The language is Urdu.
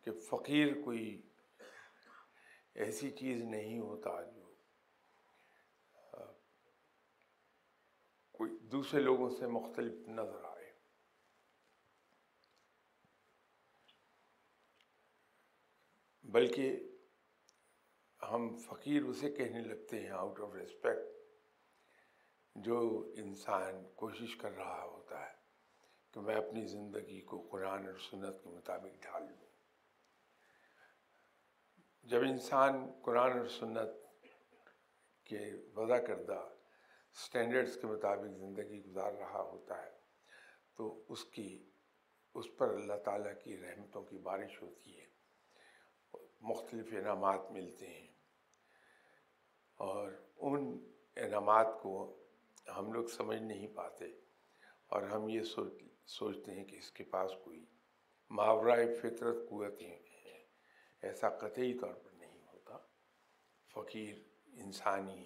کہ فقیر کوئی ایسی چیز نہیں ہوتا جو کوئی دوسرے لوگوں سے مختلف نظر آئے. بلکہ ہم فقیر اسے کہنے لگتے ہیں آؤٹ آف ریسپیکٹ جو انسان کوشش کر رہا ہوتا ہے کہ میں اپنی زندگی کو قرآن اور سنت کے مطابق ڈھال لوں. جب انسان قرآن اور سنت کے وضع کردہ سٹینڈرڈز کے مطابق زندگی گزار رہا ہوتا ہے تو اس پر اللہ تعالیٰ کی رحمتوں کی بارش ہوتی ہے، مختلف انعامات ملتے ہیں، اور ان انعامات کو ہم لوگ سمجھ نہیں پاتے، اور ہم یہ سوچتے ہیں کہ اس کے پاس کوئی ماورائے فطرت قوتیں ہیں. ایسا قطعی طور پر نہیں ہوتا. فقیر انسانی